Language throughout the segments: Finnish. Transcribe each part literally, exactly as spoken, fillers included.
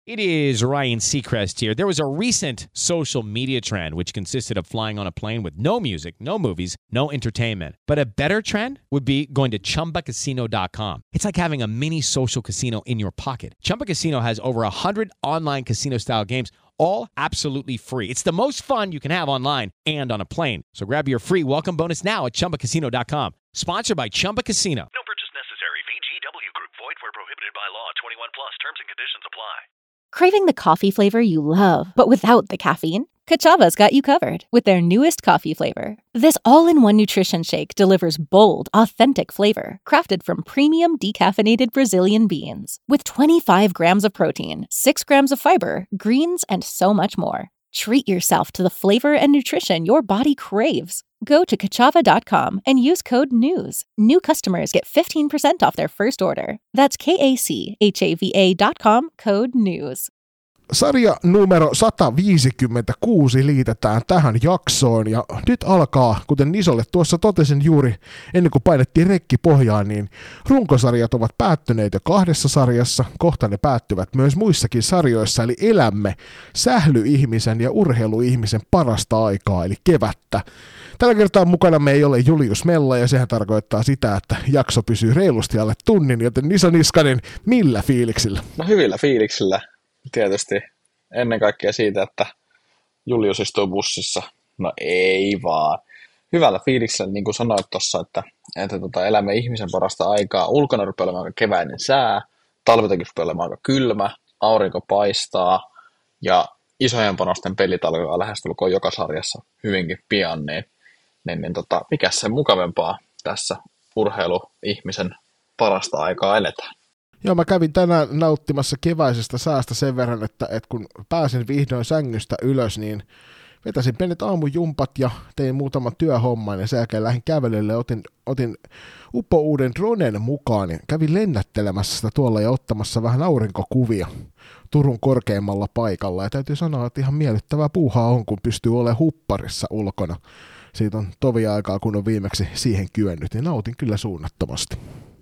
It is Ryan Seacrest here. There was a recent social media trend which consisted of flying on a plane with no music, no movies, no entertainment. But a better trend would be going to Chumba Casino dot com. It's like having a mini social casino in your pocket. Chumba Casino has over one hundred online casino-style games, all absolutely free. It's the most fun you can have online and on a plane. So grab your free welcome bonus now at Chumba Casino dot com. Sponsored by Chumba Casino. No purchase necessary. V G W Group. Void where prohibited by law. twenty-one plus. Terms and conditions apply. Craving the coffee flavor you love, but without the caffeine? Kachava's got you covered with their newest coffee flavor. This all-in-one nutrition shake delivers bold, authentic flavor, crafted from premium decaffeinated Brazilian beans. With twenty-five grams of protein, six grams of fiber, greens, and so much more. Treat yourself to the flavor and nutrition your body craves. Go to kachava dot com and use code NEWS. New customers get fifteen percent off their first order. That's K A C H A V A dot com, code NEWS. Sarja numero sata viisikymmentäkuusi liitetään tähän jaksoon ja nyt alkaa, kuten Nisolle tuossa totesin juuri ennen kuin painettiin rekki pohjaan, niin runkosarjat ovat päättyneet jo kahdessa sarjassa, kohta ne päättyvät myös muissakin sarjoissa, eli elämme sählyihmisen ja urheiluihmisen parasta aikaa, eli kevättä. Tällä kertaa mukana me ei ole Julius Mella ja sehän tarkoittaa sitä, että jakso pysyy reilusti alle tunnin, joten Niso Niskanen, millä fiiliksillä? No hyvillä fiiliksillä. Tietysti ennen kaikkea siitä, että Julius istuu bussissa. No ei vaan. Hyvällä fiiliksellä, niin kuin sanoit tuossa, että, että tota, elämme ihmisen parasta aikaa. Ulkona rupeaa olemaan aika keväinen sää, talvitakin rupeaa olemaan aika kylmä, aurinko paistaa ja isojen panosten pelit alkaa lähestulkoon joka sarjassa hyvinkin pian. Niin, niin, niin tota, mikäs sen mukavempaa tässä urheiluihmisen parasta aikaa eletään. Joo, mä kävin tänään nauttimassa keväisestä säästä sen verran, että, että kun pääsin vihdoin sängystä ylös, niin vetäsin pienet aamujumpat ja tein muutaman työhomman ja sen jälkeen lähdin kävelylle ja otin, otin uppo uuden dronen mukaan ja kävin lennättelemässä sitä tuolla ja ottamassa vähän aurinkokuvia Turun korkeimmalla paikalla. Ja täytyy sanoa, että ihan miellyttävää puuhaa on, kun pystyy olemaan hupparissa ulkona. Siitä on tovi aikaa, kun on viimeksi siihen kyennyt, niin nautin kyllä suunnattomasti.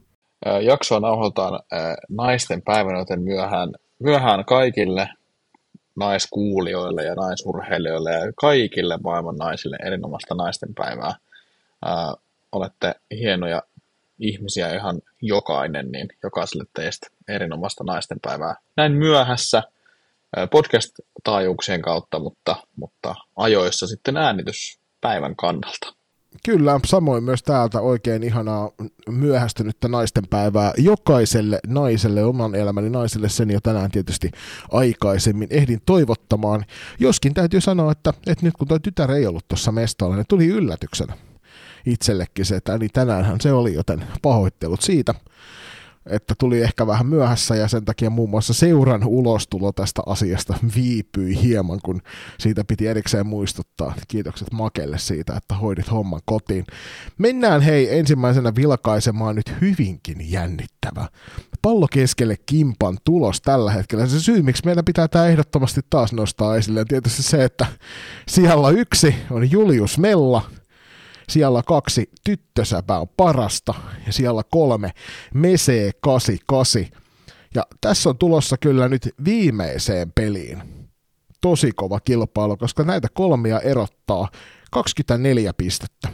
Jaksoa nauhoitetaan naisten päivänä, joten myöhään, myöhään kaikille naiskuulijoille ja naisurheilijoille ja kaikille maailman naisille erinomaista naisten päivää. Ää, olette hienoja ihmisiä ihan jokainen, niin jokaiselle teistä erinomaista naisten päivää. Näin myöhässä ää, podcast-taajuuksien kautta, mutta, mutta ajoissa sitten äänityspäivän kannalta. Kyllä, samoin myös täältä oikein ihanaa myöhästynyttä naistenpäivää jokaiselle naiselle, oman elämäni naiselle, sen jo tänään tietysti aikaisemmin ehdin toivottamaan. Joskin täytyy sanoa, että, että nyt kun tuo tytär ei ollut tuossa mestalla, niin tuli yllätyksenä itsellekin se, että niin tänäänhän se oli, joten pahoittelut siitä, että tuli ehkä vähän myöhässä ja sen takia muun muassa seuran ulostulo tästä asiasta viipyi hieman, kun siitä piti erikseen muistuttaa. Kiitokset Makelle siitä, että hoidit homman kotiin. Mennään hei ensimmäisenä vilkaisemaan nyt hyvinkin jännittävä pallo keskelle kimpan tulos tällä hetkellä. Se syy, miksi meidän pitää tämä ehdottomasti taas nostaa esille, on tietysti se, että siellä yksi on Julius Mella, siellä kaksi tyttösäpä on parasta ja siellä kolme Mese kahdeksankymmentäkahdeksan. Ja tässä on tulossa kyllä nyt viimeiseen peliin tosi kova kilpailu, koska näitä kolmia erottaa kaksikymmentäneljä pistettä.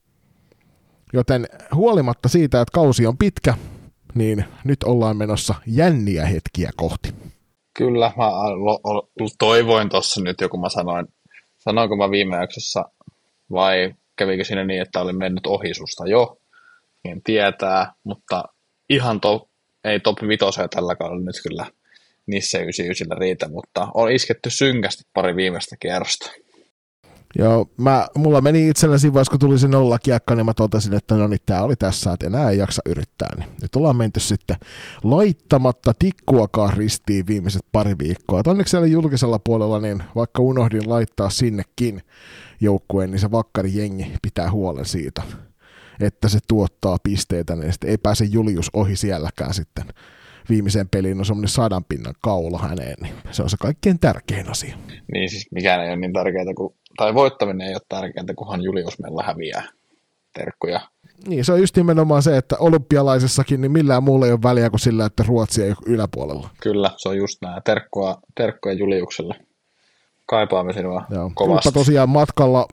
Joten huolimatta siitä, että kausi on pitkä, niin nyt ollaan menossa jänniä hetkiä kohti. Kyllä, mä toivoin tuossa nyt joku mä sanoin, sanoinko mä viime jaksossa vai kävikö siinä niin, että olin mennyt ohi susta jo, en tietää, mutta ihan to, ei top vitosea tällä kaudella nyt kyllä Nisse yhdeksänkymmentäyhdeksän riitä, mutta on isketty synkästi pari viimeistä kierrosta. Joo, mä, mulla meni itsellä siinä vaiheessa, kun tuli se nollakiekka, niin mä totesin, että no niin, tää oli tässä, että enää ei jaksa yrittää. Niin nyt ollaan menty sitten laittamatta tikkuakaan ristiin viimeiset pari viikkoa. Et onneksi siellä julkisella puolella, niin vaikka unohdin laittaa sinnekin joukkueen, niin se vakkarijengi pitää huolen siitä, että se tuottaa pisteitä, niin sitten ei pääse Julius ohi sielläkään sitten. Viimeiseen peliin on semmoinen sadan pinnan kaula häneen, niin se on se kaikkein tärkein asia. Niin siis mikään ei ole niin tärkeää, kuin, tai voittaminen ei ole tärkeää, kunhan Julius meillä häviää. terkkuja. Niin, se on just nimenomaan se, että olympialaisessakin niin millään muulla ei ole väliä kuin sillä, että Ruotsi ei ole yläpuolella. Kyllä, se on just näin. Terkkua, terkkuja Juliukselle. Kaipaamme sinua Joo. kovasti. Mutta tosiaan matkalla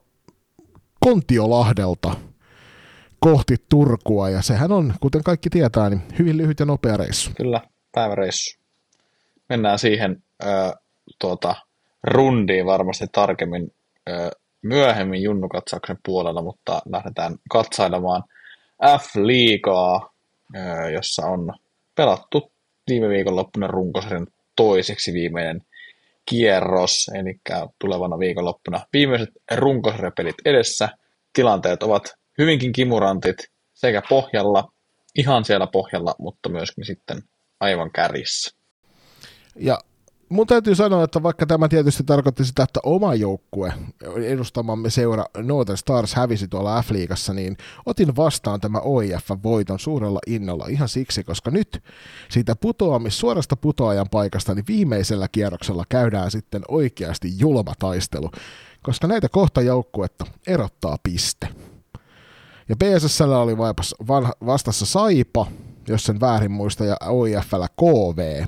Kontiolahdelta kohti Turkua, ja sehän on, kuten kaikki tietää, niin hyvin lyhyt ja nopea reissu. Kyllä, päiväreissu. Mennään siihen ö, tuota, rundiin varmasti tarkemmin ö, myöhemmin Junnu-katsauksen puolella, mutta lähdetään katsailemaan F-liigaa, ö, jossa on pelattu viime viikonloppuna runkosarjan toiseksi viimeinen kierros, eli tulevana viikonloppuna viimeiset runkosarjapelit edessä. Tilanteet ovat hyvinkin kimurantit sekä pohjalla, ihan siellä pohjalla, mutta myöskin sitten aivan kärjissä. Ja mun täytyy sanoa, että vaikka tämä tietysti tarkoitti sitä, että oma joukkue, edustamamme seura Northern Stars hävisi tuolla F-liigassa, niin otin vastaan tämä O I F-voiton suurella innolla ihan siksi, koska nyt siitä putoamis, suorasta putoajan paikasta niin viimeisellä kierroksella käydään sitten oikeasti julma taistelu, koska näitä kohta joukkuetta erottaa piste. Ja P S S:llä oli vastassa Saipa, jos sen väärin muista, ja O I F:llä K V,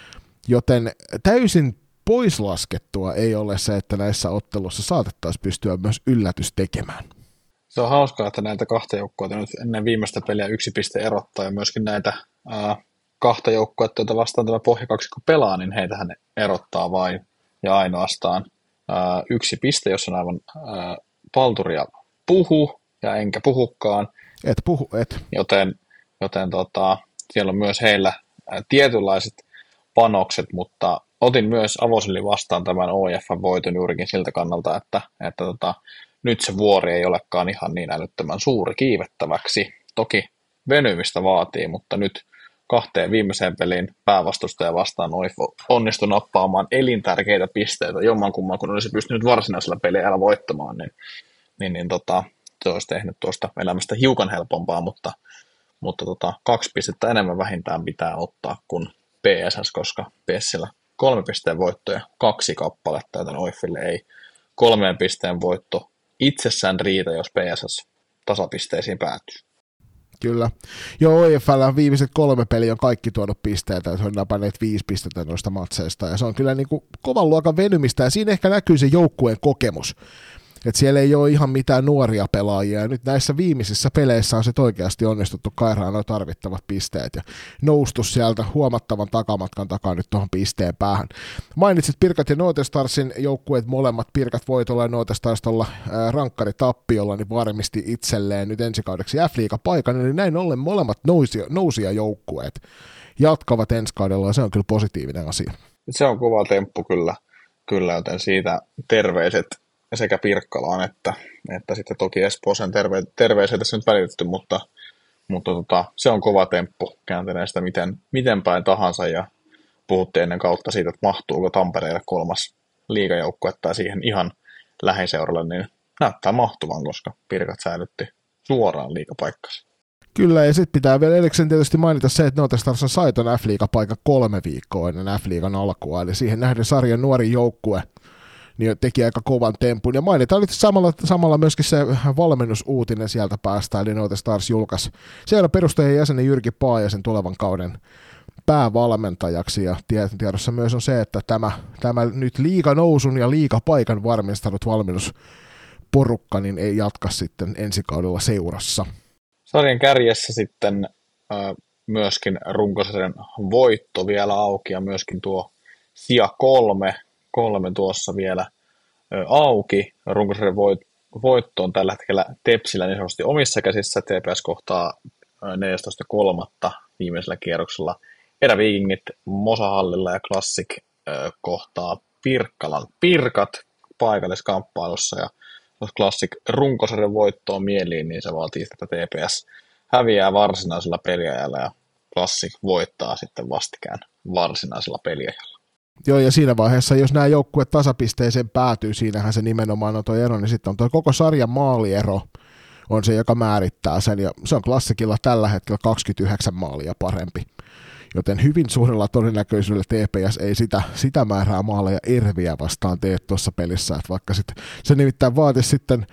joten täysin poislaskettua ei ole se, että näissä ottelussa saatettaisiin pystyä myös yllätys tekemään. Se on hauskaa, että näitä kahta joukkuetta nyt ennen viimeistä peliä yksi piste erottaa, ja myöskin näitä ää, kahta joukkuetta, joita vastaan tämä pohjakaksikko pelaa, niin heitähän erottaa vain ja ainoastaan ää, yksi piste, jos on aivan ää, palturia puhu, ja enkä puhukaan. Et puhu, et. Joten, joten tota, siellä on myös heillä ää, tietynlaiset panokset, mutta otin myös avosylin vastaan tämän O I F-voiton juurikin siltä kannalta, että, että tota, nyt se vuori ei olekaan ihan niin älyttömän suuri kiivettäväksi. Toki venymistä vaatii, mutta nyt kahteen viimeiseen peliin päävastustaja vastaan O I F onnistui nappaamaan elintärkeitä pisteitä jommankumman, kun olisi pystynyt varsinaisella peliajalla voittamaan, niin, niin, niin tota, se olisi tehnyt tuosta elämästä hiukan helpompaa, mutta, mutta tota, kaksi pistettä enemmän vähintään pitää ottaa kuin P S S, koska P S:llä kolme pisteen voittoja, kaksi kappaletta, joten O I F:lle ei kolmeen pisteen voitto itsessään riitä, jos P S S tasapisteisiin päätyy. Kyllä. Joo, O I F:llä viimeiset kolme peliä on kaikki tuonut pisteitä, ja se on napanneet viisi pistettä noista matseista, ja se on kyllä niin kuin kovan luokan venymistä, ja siinä ehkä näkyy se joukkueen kokemus. Että siellä ei ole ihan mitään nuoria pelaajia, ja nyt näissä viimeisissä peleissä on se oikeasti onnistuttu kairaan nuo tarvittavat pisteet, ja noustu sieltä huomattavan takamatkan takaa nyt tuohon pisteen päähän. Mainitsit Pirkat ja Northern Starsin joukkueet molemmat, Pirkat voitolla ja Northern Stars tuolla rankkari tappiolla, niin varmisti itselleen nyt ensi kaudeksi F-liiga paikan, eli näin ollen molemmat nousia, nousia joukkueet jatkavat ensi kaudella, ja se on kyllä positiivinen asia. Se on kova temppu kyllä, kyllä joten siitä terveiset sekä Pirkkalaan että, että sitten toki Espooseen terve, terveisiä tässä nyt välitetty, mutta, mutta tota, se on kova temppu, kääntelee sitä miten, miten päin tahansa, ja puhuttiin ennen kautta siitä, että mahtuuko Tampereelle kolmas liigajoukkue tai siihen ihan lähiseuralle, niin näyttää mahtuvan, koska Pirkat säilytti suoraan liigapaikkansa. Kyllä, ja sitten pitää vielä erikseen tietysti mainita se, että Northern Stars sai ton F-liigapaikan kolme viikkoa ennen F-liigan alkua, eli siihen nähden sarjan nuori joukkue niin teki aika kovan tempun. Ja mainitaan nyt samalla, samalla myöskin se valmennusuutinen sieltä päästä, eli Northern Stars julkaisi siellä perustajan jäsenen Jyrki Paajasen tulevan kauden päävalmentajaksi, ja tiedossa myös on se, että tämä, tämä nyt liiganousun ja liigapaikan varmistanut valmennusporukka niin ei jatka sitten ensi kaudella seurassa. Sarjan kärjessä sitten äh, myöskin runkosarjan voitto vielä auki, ja myöskin tuo sija kolme, kolme tuossa vielä ö, auki. Runkosarjan voit, voitto on tällä hetkellä Tepsillä niin sanotusti omissa käsissä. T P S kohtaa neljästoista kolmatta viimeisellä kierroksella Eräviikingit Mosahallilla, ja Classic ö, kohtaa Pirkkalan Pirkat paikalliskamppailussa. Ja jos Classic runkosarjan voittoon mieliin, niin se vaatii, että T P S häviää varsinaisella peliajalla ja Classic voittaa sitten vastikään varsinaisella peliajalla. Joo, ja siinä vaiheessa, jos nämä joukkueet tasapisteeseen päätyy, siinähän se nimenomaan on tuo ero, niin sitten on tuo koko sarjan maaliero on se, joka määrittää sen, ja se on Klassikilla tällä hetkellä kaksikymmentäyhdeksän maalia parempi. Joten hyvin suurella todennäköisyydellä T P S ei sitä, sitä määrää maaleja Erviä vastaan tee tuossa pelissä, että vaikka sit, se nimittäin vaatisi sitten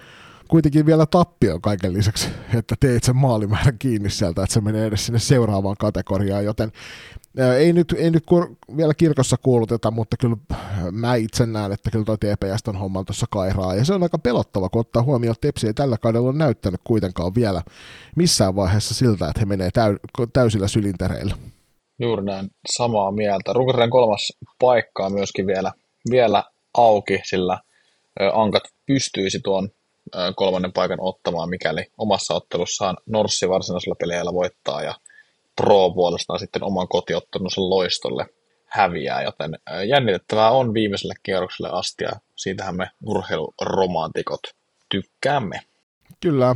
kuitenkin vielä tappio kaiken lisäksi, että teet sen maalimäärän kiinni sieltä, että se menee edes sinne seuraavaan kategoriaan, joten ei nyt, ei nyt kur, vielä kirkossa kuuluteta, mutta kyllä mä itse näen, että kyllä toi T P S on homman tuossa kairaa, ja se on aika pelottava, kun ottaa huomioon, että Tepsi ei tällä kaudella ole näyttänyt kuitenkaan vielä missään vaiheessa siltä, että he menee täy, täysillä sylintereillä. Juuri näin, samaa mieltä. Runkosarjan kolmas paikka on myöskin vielä, vielä auki, sillä Ankat pystyisi tuon kolmannen paikan ottamaan, mikäli omassa ottelussaan Norssi varsinaisella peleillä voittaa ja Pro puolestaan sitten oman kotiottelunsa Loistolle häviää, joten jännitettävää on viimeiselle kierrokselle asti ja siitähän me urheiluromantikot tykkäämme. Kyllä.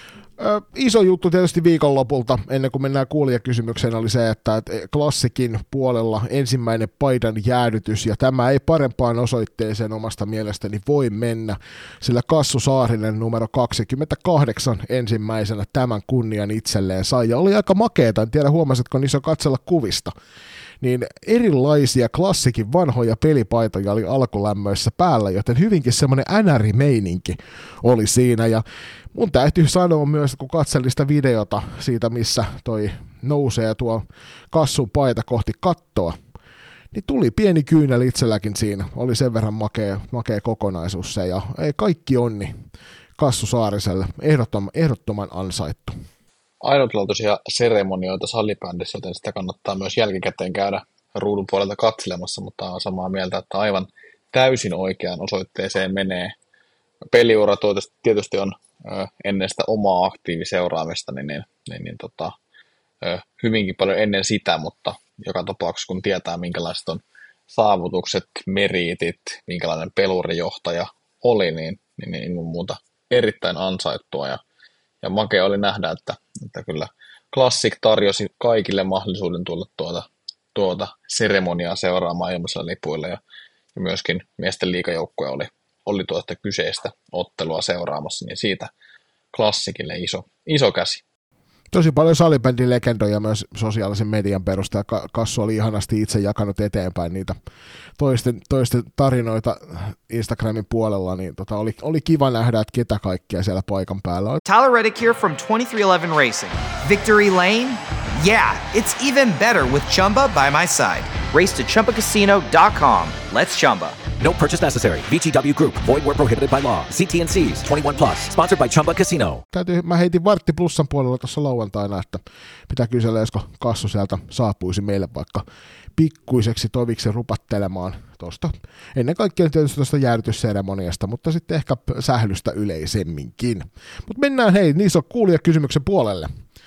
Ö, iso juttu tietysti viikonlopulta, ennen kuin mennään kuulijakysymykseen, oli se, että Klassikin puolella ensimmäinen paidan jäädytys, ja tämä ei parempaan osoitteeseen omasta mielestäni voi mennä, sillä Kassu Saarinen numero kaksikymmentäkahdeksan ensimmäisenä tämän kunnian itselleen sai, ja oli aika makeeta, en tiedä huomasitko niissä katsella kuvista, niin erilaisia Klassikin vanhoja pelipaitoja oli alkulämmöissä päällä, joten hyvinkin semmoinen änärimeininki oli siinä, ja mun täytyy sanoa myös, kun katselin sitä videota siitä, missä toi nousee tuo Kassun paita kohti kattoa, niin tuli pieni kyynel itselläkin siinä, oli sen verran makea, makea kokonaisuus se, ja ei kaikki onni Kassu Saariselle, ehdottoman, ehdottoman ansaittu. Ainutlaatuisia seremonioita salibändissä, joten sitä kannattaa myös jälkikäteen käydä ruudun puolelta katselemassa, mutta on samaa mieltä, että aivan täysin oikeaan osoitteeseen menee. Peliura tietysti on ennen sitä omaa aktiiviseuraamista, niin, niin, niin, niin tota, hyvinkin paljon ennen sitä, mutta joka tapauksessa kun tietää minkälaiset on saavutukset, meriitit, minkälainen pelurijohtaja oli, niin, niin, niin ilman muuta erittäin ansaittua ja Ja makea oli nähdä, että, että kyllä Classic tarjosi kaikille mahdollisuuden tulla tuota, tuota seremoniaa seuraamaan ilmaisilla lipuilla. Ja, ja myöskin miesten liigajoukkue oli, oli tuota kyseistä ottelua seuraamassa, niin siitä Classicille iso, iso käsi. Tosi paljon salibändin legendoja myös sosiaalisen median perusteella. Kassu oli ihanasti itse jakanut eteenpäin niitä toisten, toisten tarinoita Instagramin puolella, niin tota oli, oli kiva nähdä, että ketä kaikkia siellä paikan päällä on. Tyler Reddick here from twenty-three eleven Racing. Victory Lane? Yeah, it's even better with Chumba by my side. Race to Chumba Casino dot com. Let's Chumba. No purchase necessary. V G W Group. Void where prohibited by law. C T and C's. twenty-one plus. Sponsored by Chumba Casino. Täytyy, mä heitin Vartti Plussan puolella tuossa lauantaina, että pitää kysellä, josko Kassu sieltä saapuisi meille vaikka pikkuiseksi toviksi rupattelemaan tuosta. Ennen kaikkea tietysti tuosta jäädytysseremoniasta, mutta sitten ehkä sählystä yleisemminkin. Mutta mennään hei, niin on kuulijakysymyksen puolelle.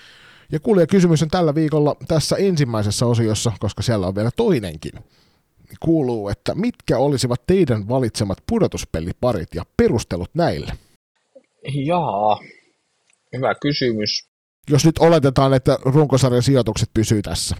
Ja kuulijakysymys on tällä viikolla tässä ensimmäisessä osiossa, koska siellä on vielä toinenkin. Kuuluu, että mitkä olisivat teidän valitsemat pudotuspeliparit ja perustelut näille? Jaa, hyvä kysymys. Jos nyt oletetaan, että runkosarjan sijoitukset pysyy tässä.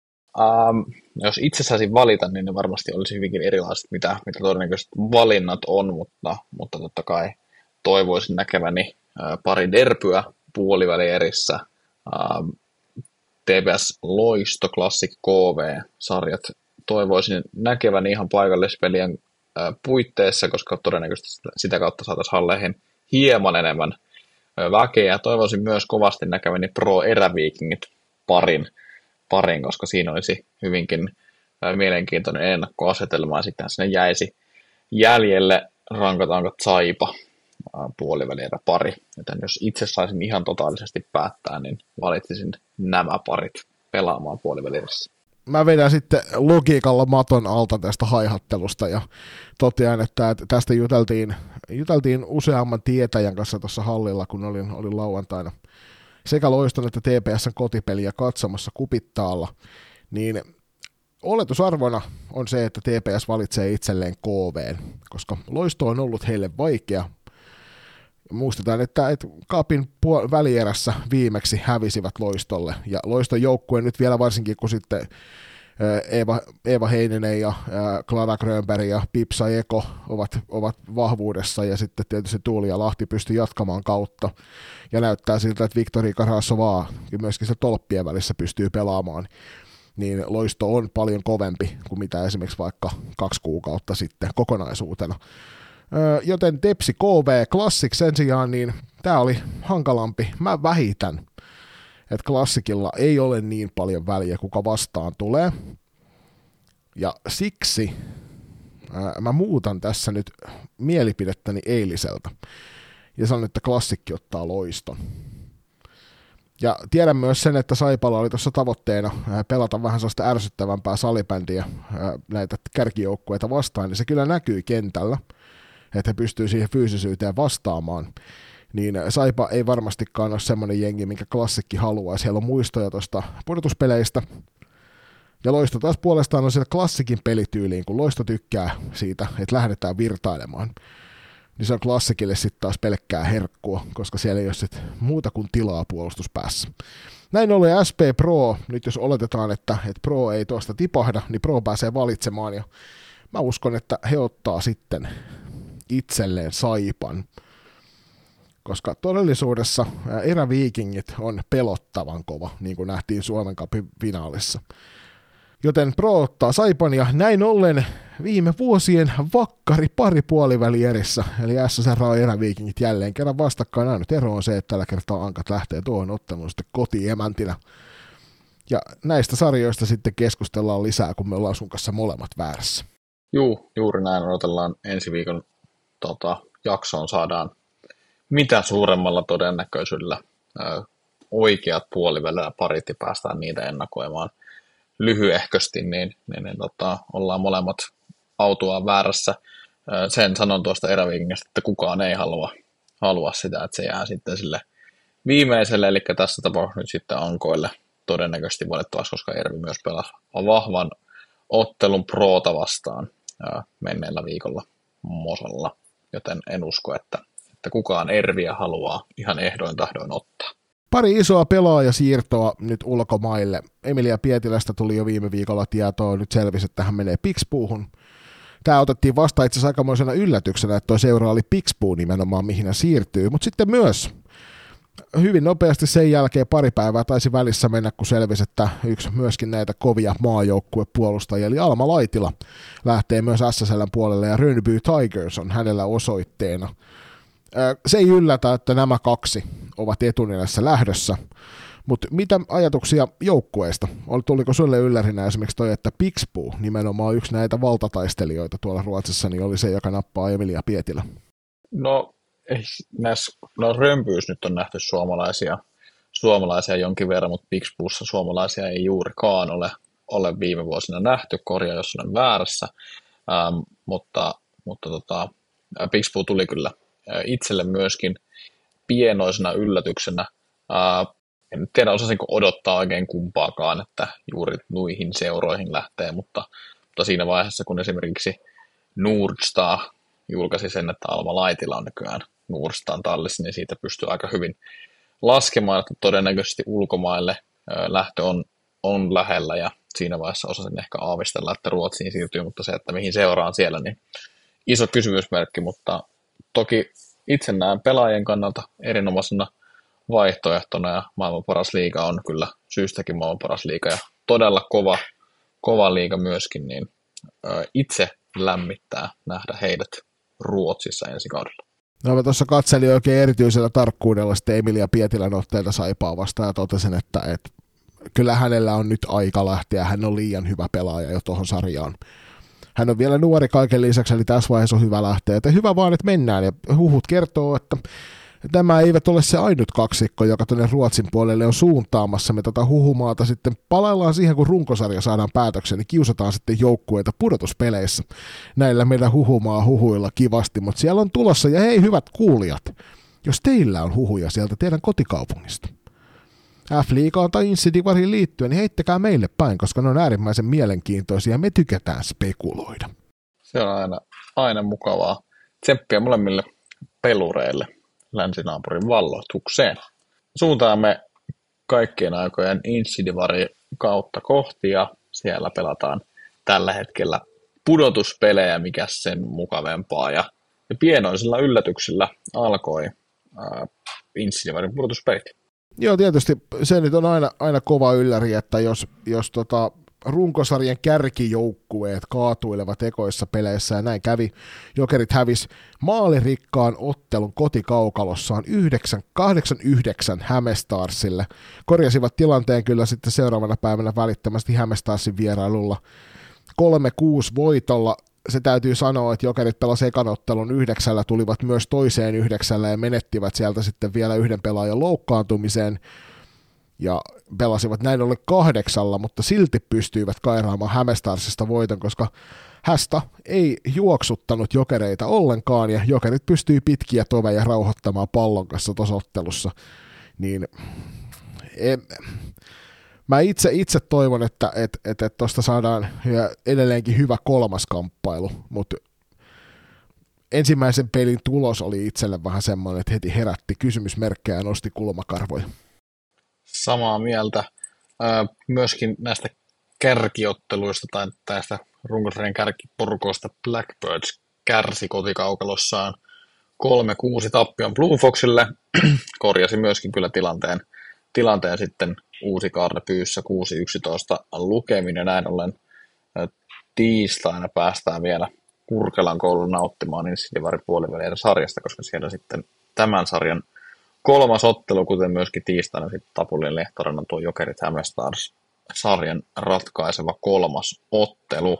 Um, jos itse saisin valita, niin ne varmasti olisi hyvinkin erilaiset, mitä, mitä todennäköisesti valinnat on, mutta, mutta totta kai toivoisin näkeväni uh, pari derbyä puolivälierissä. Uh, T P S Loisto Classic K V-sarjat toivoisin näkeväni ihan paikallispelien uh, puitteissa, koska todennäköisesti sitä, sitä kautta saataisiin halleihin hieman enemmän uh, väkeä. Toivoisin myös kovasti näkeväni Pro Eräviikingit parin, parin, koska siinä olisi hyvinkin uh, mielenkiintoinen ennakkoasetelma, ja sitten sinne jäisi jäljelle rankat ankat Saipa puolivälierä pari. Joten jos itse saisin ihan totaalisesti päättää, niin valitsisin nämä parit pelaamaan puolivälieressä. Mä vedän sitten logiikalla maton alta tästä haihattelusta ja totean, että tästä juteltiin, juteltiin useamman tietäjän kanssa tuossa hallilla, kun olin, olin lauantaina sekä Loiston että T P S:n kotipeliä katsomassa Kupittaalla, niin oletusarvona on se, että T P S valitsee itselleen K V:n, koska Loisto on ollut heille vaikea. Muistetaan, että, että Kaapin puol- välierässä viimeksi hävisivät Loistolle, ja Loiston joukkue nyt vielä varsinkin, kun sitten Eeva, Eeva Heininen ja Clara Grönberg ja Pipsa Eko ovat, ovat vahvuudessa, ja sitten tietysti Tuuli ja Lahti pystyy jatkamaan kautta, ja näyttää siltä, että Viktori Karasovaa myöskin se tolppien välissä pystyy pelaamaan, niin Loisto on paljon kovempi kuin mitä esimerkiksi vaikka kaksi kuukautta sitten kokonaisuutena. Joten Tepsi K V Classic sen sijaan, niin tämä oli hankalampi. Mä vähitän, että Classicilla ei ole niin paljon väliä, kuka vastaan tulee. Ja siksi ää, mä muutan tässä nyt mielipidettäni eiliseltä. Ja sanon, että Klassikki ottaa Loiston. Ja tiedän myös sen, että Saipalla oli tuossa tavoitteena pelata vähän sellaista ärsyttävämpää salibändiä näitä kärkijoukkueita vastaan, niin se kyllä näkyy kentällä, että he pystyy siihen fyysisyyteen vastaamaan. Niin Saipa ei varmastikaan ole semmoinen jengi, minkä Klassikki haluaa. Siellä on muistoja tuosta pudotuspeleistä. Ja Loisto taas puolestaan on siellä Klassikin pelityyliin, kun Loisto tykkää siitä, että lähdetään virtailemaan. Niin se on Klassikille sitten taas pelkkää herkkua, koska siellä ei ole sit muuta kuin tilaa puolustuspäässä. Näin ollen S P Pro, nyt jos oletetaan, että, että Pro ei tuosta tipahda, niin Pro pääsee valitsemaan. Ja mä uskon, että he ottaa sitten itselleen Saipan. Koska todellisuudessa eräviikingit on pelottavan kova, niin kuin nähtiin Suomen Cupin finaalissa. Joten Pro ottaa Saipan ja näin ollen viime vuosien vakkari pari puoliväli erissä, eli S S R on eräviikingit jälleen kerran vastakkain. Ainut ero on se, että tällä kertaa Ankat lähtee tuohon otteluun sitten kotiemäntinä. Ja näistä sarjoista sitten keskustellaan lisää, kun me ollaan sun kanssa molemmat väärässä. Juu, juuri näin. Odotellaan ensi viikon tota, jaksoon saadaan mitä suuremmalla todennäköisyydellä ö, oikeat puolivälillä parit ja päästään niitä ennakoimaan lyhyehkösti, niin, niin, niin tota, ollaan molemmat autua väärässä. Ö, sen sanon tuosta eräviikingistä, että kukaan ei halua, halua sitä, että se jää sitten sille viimeiselle, eli tässä tapauksessa nyt sitten Ankoille todennäköisesti valitettavasti, koska Ervi myös pelasi vahvan ottelun Proota vastaan ö, menneellä viikolla Mosalla, joten en usko, että että kukaan Erviä haluaa ihan ehdoin tahdoin ottaa. Pari isoa pelaajasiirtoa nyt ulkomaille. Emilia Pietilästä tuli jo viime viikolla tietoa, nyt selvisi, että hän menee Pixbuuhun. Tämä otettiin vasta itse asiassa aikamoisena yllätyksenä, että tuo seura oli Pixbuu nimenomaan, mihin hän siirtyy, mutta sitten myös hyvin nopeasti sen jälkeen pari päivää taisi välissä mennä, kun selvisi, että yksi myöskin näitä kovia maajoukkuepuolustajia, eli Alma Laitila, lähtee myös S S L:n puolelle, ja Rönnby Tigers on hänellä osoitteena. Se ei yllätä, että nämä kaksi ovat etunenässä lähdössä, mutta mitä ajatuksia joukkueesta? Tuliko sulle yllärinä esimerkiksi toi, että Pixbuu, nimenomaan yksi näitä valtataistelijoita tuolla Ruotsissa, niin oli se, joka nappaa Emilia Pietilä? No, ei, näissä, no Rönnbyys nyt on nähty suomalaisia, suomalaisia jonkin verran, mutta Pixbuussa suomalaisia ei juurikaan ole, ole viime vuosina nähty, korjaa jos olen väärässä, ähm, mutta, mutta tota, Pixbuu tuli kyllä itselle myöskin pienoisena yllätyksenä. Ää, en tiedä, osasinko odottaa oikein kumpaakaan, että juuri nuihin seuroihin lähtee, mutta, mutta siinä vaiheessa, kun esimerkiksi Nordstar julkaisi sen, että Alma Laitila on nykyään Nordstaan tallissa, niin siitä pystyy aika hyvin laskemaan, että todennäköisesti ulkomaille ää, lähtö on, on lähellä, ja siinä vaiheessa osasin ehkä aavistella, että Ruotsiin siirtyy, mutta se, että mihin seuraan siellä, niin iso kysymysmerkki, mutta toki itse näen pelaajien kannalta erinomaisena vaihtoehtona, ja maailman paras liiga on kyllä syystäkin maailman paras liiga ja todella kova, kova liiga myöskin, niin itse lämmittää nähdä heidät Ruotsissa ensi kaudella. No mä tuossa katselin oikein erityisellä tarkkuudella sitten Emilia Pietilän otteita Saipaa vastaan ja totesin, että, että kyllä hänellä on nyt aika lähteä, hän on liian hyvä pelaaja jo tuohon sarjaan. Hän on vielä nuori kaiken lisäksi, eli tässä vaiheessa on hyvä lähteä. Että hyvä vaan, että mennään. Ja huhut kertoo, että tämä eivät ole se ainut kaksikko, joka tuonne Ruotsin puolelle on suuntaamassa. Me tätä huhumaata sitten palaillaan siihen, kun runkosarja saadaan päätökseen, niin kiusataan sitten joukkueita pudotuspeleissä. Näillä meidän huhumaa huhuilla kivasti, mutta siellä on tulossa. Ja hei, hyvät kuulijat, jos teillä on huhuja sieltä teidän kotikaupungista, F-liigaan tai Insidivariin liittyen, niin heittäkää meille päin, koska ne on äärimmäisen mielenkiintoisia ja me tykätään spekuloida. Se on aina, aina mukavaa. Tsemppiä molemmille pelureille länsinaapurin valloitukseen. Suuntaamme kaikkien aikojen Insidivari kautta kohti, ja siellä pelataan tällä hetkellä pudotuspelejä, mikä sen mukavempaa. Ja, ja pienoisilla yllätyksillä alkoi ää, Insidivarin pudotuspelit. Joo, tietysti se nyt on aina, aina kova ylläri, että jos, jos tota runkosarjan kärkijoukkueet kaatuilevat ekoissa peleissä, ja näin kävi. Jokerit hävisi maalirikkaan ottelun kotikaukalossaan kahdeksan yhdeksän Hämeenstarsille. Korjasivat tilanteen kyllä sitten seuraavana päivänä välittömästi Hämeenstarsin vierailulla kolme kuusi voitolla. Se täytyy sanoa, että Jokerit pelasi ekan ottelun yhdeksällä, tulivat myös toiseen yhdeksällä ja menettivät sieltä sitten vielä yhden pelaajan loukkaantumiseen ja pelasivat näin ollen kahdeksalla, mutta silti pystyivät kairaamaan Hämeenstarsista voiton, koska Hästä ei juoksuttanut Jokereita ollenkaan ja Jokerit pystyi pitkiä toveja rauhoittamaan pallon kanssa tuossa ottelussa. Niin, en, Mä itse, itse toivon, että tuosta et, et, et saadaan edelleenkin hyvä kolmas kamppailu, mutta ensimmäisen pelin tulos oli itselle vähän semmoinen, että heti herätti kysymysmerkkejä ja nosti kulmakarvoja. Samaa mieltä. Myöskin näistä kärkiotteluista tai tästä runkosarjan kärkiporukoista Blackbirds kärsi kotikaukalossaan kolme kuusi tappion Blue Foxille. Korjasi myöskin kyllä tilanteen, tilanteen sitten uusi Kaarle Pyyssä kuusi yksitoista lukeminen. Näin ollen tiistaina päästään vielä Kurkelan koulun nauttimaan Insidivarin puolivälierä sarjasta, koska siellä sitten tämän sarjan kolmas ottelu, kuten myöskin tiistaina sitten Tapulin Lehtorannan tuo Jokerit Hämeenstars sarjan ratkaiseva kolmas ottelu.